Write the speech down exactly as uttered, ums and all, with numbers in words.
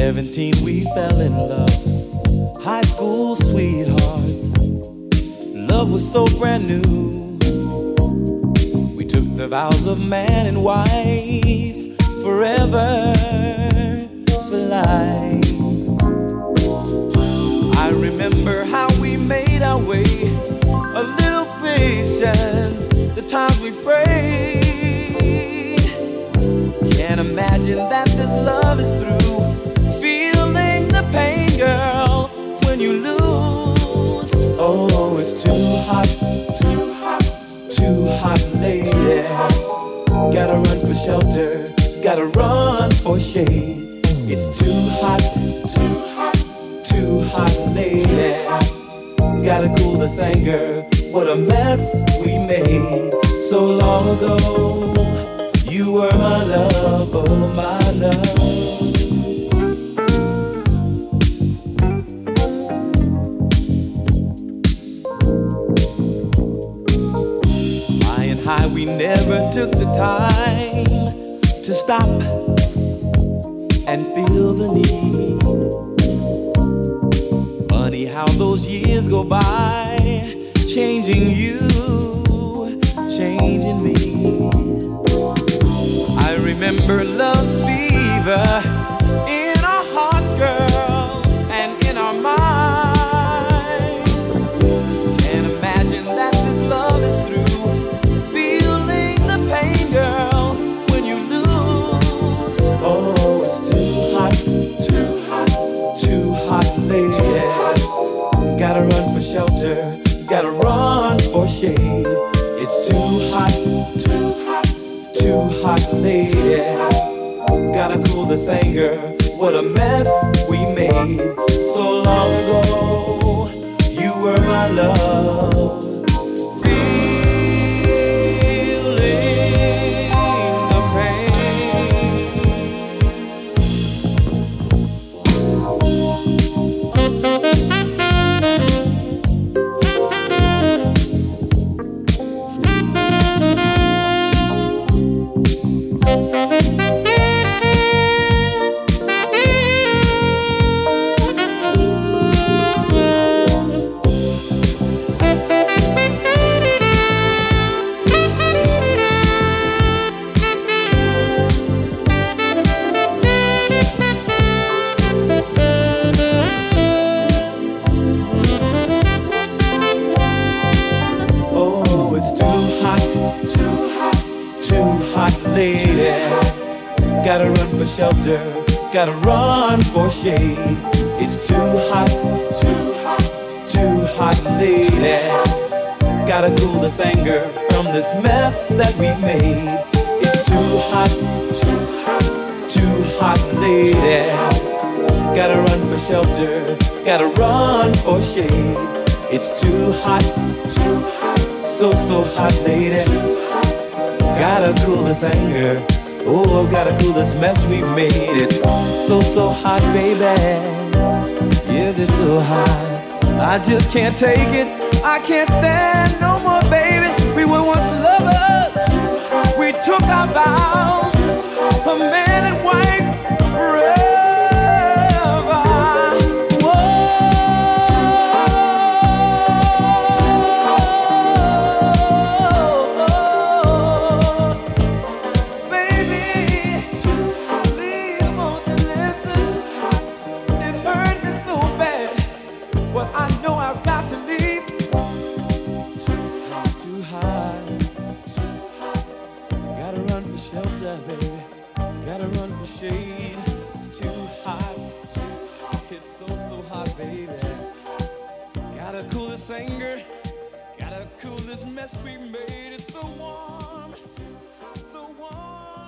seventeen we fell in love, high school sweethearts. Love was so brand new. We took the vows of man and wife, forever for life. I remember how we made our way, a little patience, the times we prayed. Can't imagine that this love is through, feeling the pain, girl, when you lose. Oh, it's too hot, too hot, too hot, lady. Gotta run for shelter, gotta run for shade. It's too hot, too hot, too hot, lady. Gotta cool this anger, what a mess we made so long ago. You were my love, oh my love. Flying high, we never took the time to stop and feel the need. Funny how those years go by, changing you, changing me. I remember love's fever in our hearts, girl, and in our minds. Can't imagine that this love is through, feeling the pain, girl, when you lose. Oh, it's too hot, too hot, too hot, lady. Gotta run for shelter, gotta run for shade. It's too hot, too hot, too hot, lady. Gotta cool this anger, what a mess we made so long ago. You were my love. Gotta run for shelter, gotta run for shade. It's too hot, too hot, too hot, lady. Gotta cool this anger from this mess that we made. It's too hot, too hot, too hot, lady. Gotta run for shelter, gotta run for shade. It's too hot, too hot, so, so hot, lady. Gotta cool this anger. Oh, I've gotta cool this mess we made. It's so, so hot, baby. Yes, it's so hot. I just can't take it. I can't stand no more, baby. We were once lovers. We took our vows, a man and wife forever. Baby, gotta run for shade. It's too hot. It's so, so hot, baby. Gotta cool this anger. Gotta cool this mess we made. It's so warm, so warm.